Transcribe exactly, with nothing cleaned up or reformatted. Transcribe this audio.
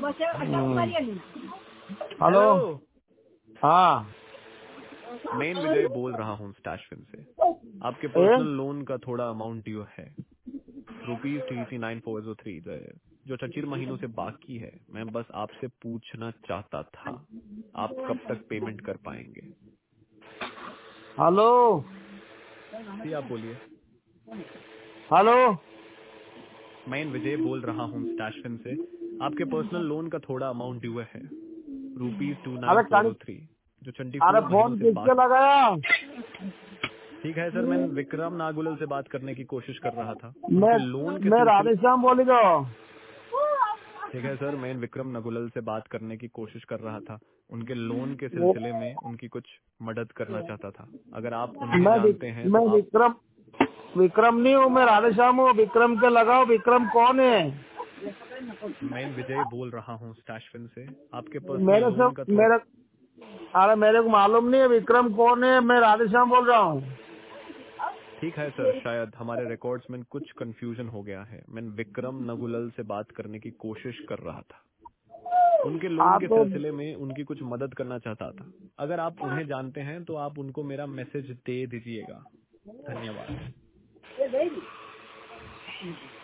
Hello. हाँ, मैं विजय बोल रहा हूँ स्टैशफिन से। आपके ए? पर्सनल लोन का थोड़ा अमाउंट ड्यू है, रुपीज टी सी नाइन फोर जीरो थ्री, जो चचिर महीनों से बाकी है। मैं बस आपसे पूछना चाहता था, आप कब तक पेमेंट कर पाएंगे? हेलो जी आप बोलिए। हेलो। मैं विजय बोल रहा हूँ स्टैशफिन से। आपके पर्सनल लोन का थोड़ा अमाउंट ड्यू है, रुपीज टू नाइन अरे फोर कण जीरो थ्री, जो ट्वेंटी अरे फोर महीनों फोन से किसके बाकी। लगाया? ठीक है सर, मैं विक्रम नागुलल से बात करने की कोशिश कर रहा था, मैं उनके लोन के मैं सिलसिले। राधेश्याम बोली दो। ठीक है सर, मैं विक्रम नागुलल से बात करने की कोशिश कर रहा था, उनके लोन के वो सिलसिले में उनकी कुछ मदद करना चाहता था। अगर आप उन्हें मैं जानते हैं मैं तो आप। विक्रम विक्रम नहीं हूँ, मैं राधेश्याम हूँ। विक्रम के लगाओ। विक्रम कौन है? मैं विजय बोल रहा हूँ स्टैशफिन से। आपके पर्सनल मेरे से लोन का थोड़ा। मेरे अरे मेरे को मालूम नहीं है विक्रम कौन है। मैं राधेश्याम बोल रहा हूँ। ठीक है सर, शायद हमारे रिकॉर्ड्स में कुछ कंफ्यूजन हो गया है। मैं विक्रम नागुलल से बात करने की कोशिश कर रहा था, उनके लोन आप के तो सिलसिले में उनकी कुछ मदद करना चाहता था। अगर आप उन्हें जानते हैं तो आप उनको मेरा मैसेज दे दीजिएगा। धन्यवाद।